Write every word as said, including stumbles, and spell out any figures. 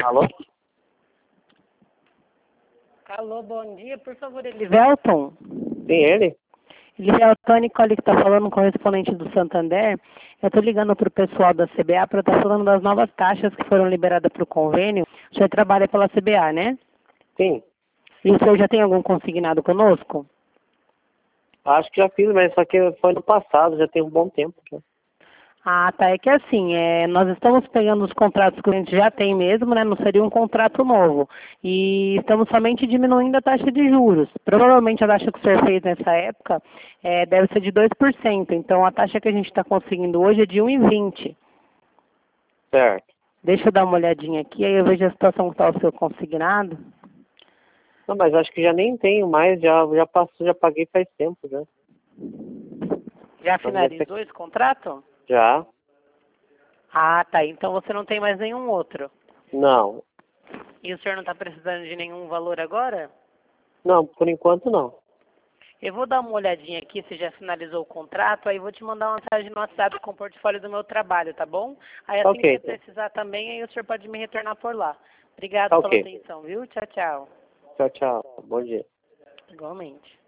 Alô? Alô, bom dia. Por favor, Elivelton? Sim, ele? Elivelton, a Nicole que está falando, correspondente do Santander. Eu estou ligando para o pessoal da C B A para estar falando das novas taxas que foram liberadas para o convênio. O senhor trabalha pela C B A, né? Sim. E o senhor já tem algum consignado conosco? Acho que já fiz, mas só que foi no passado, já tem um bom tempo. Já. Ah, tá. É que assim, é, nós estamos pegando os contratos que a gente já tem mesmo, né? Não seria um contrato novo. E estamos somente diminuindo a taxa de juros. Provavelmente a taxa que o senhor fez nessa época é, deve ser de dois por cento. Então a taxa que a gente está conseguindo hoje é de um vírgula vinte. Certo. Deixa eu dar uma olhadinha aqui, aí eu vejo a situação que está o seu consignado. Não, mas acho que já nem tenho mais, já, já passou, já paguei faz tempo, já. Já finalizou esse contrato? Já. Ah, tá. Então você não tem mais nenhum outro. Não. E o senhor não está precisando de nenhum valor agora? Não, por enquanto não. Eu vou dar uma olhadinha aqui se já finalizou o contrato, aí vou te mandar uma mensagem no WhatsApp com o portfólio do meu trabalho, tá bom? Aí assim Ok. que você precisar também, aí o senhor pode me retornar por lá. Obrigado Tá pela ok. atenção, viu? Tchau, tchau. Tchau, tchau. Bom dia. Igualmente.